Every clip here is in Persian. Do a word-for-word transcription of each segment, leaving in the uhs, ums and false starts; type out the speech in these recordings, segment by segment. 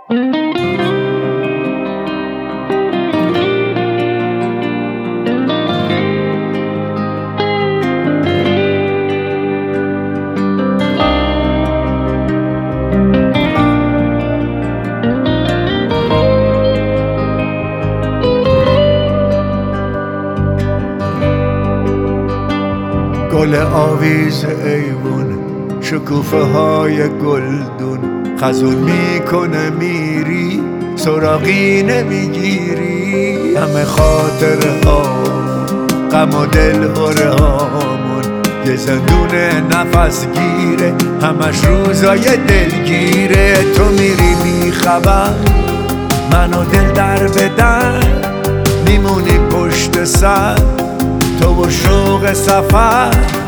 گل آویز ایوون، شکوفه های گلدون، خزون میکنه میری سراغی نمیگیری. همه خاطره ها غم و دل هره هامون یه زندون نفس گیره، همش روزای دلگیره. تو میری بی خبر، من و دل در به در میمونی پشت سر، تو و شوق سفر.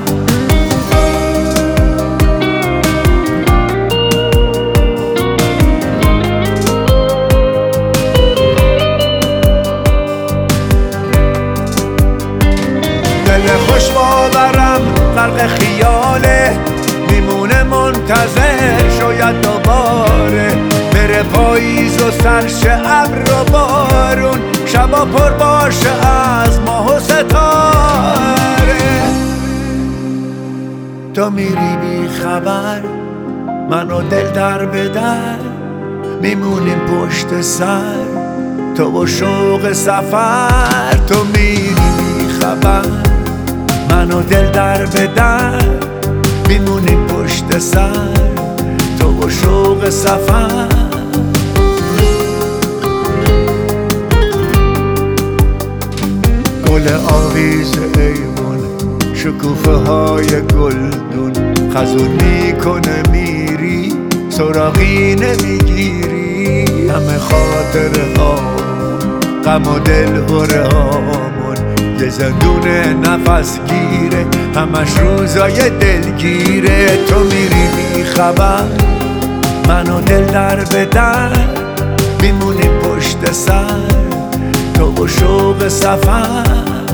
دل خوش باورم غرق خیاله، میمونه منتظر شاید دوباره بره پاییز و سرشه ابر و بارون، شبا پر باشه از ماه و ستاره. تو میری بی خبر، من و دل در به در میمونیم پشت سر، تو و شوق سفر. تو میری بی خبر، من و دل در به در میمونیم پشت سر، تو و شوق سفر. گل آویز ایوون، شکوفه های گلدون، خزون میکنه میری سراغی نمیگیری. همه خاطره ها غم و دل هره هامون یه زندون نفس گیره، همش روزای دلگیره. تو میری بی خبر، من و دل در به در میمونی پشت سر، تو و شوق سفر.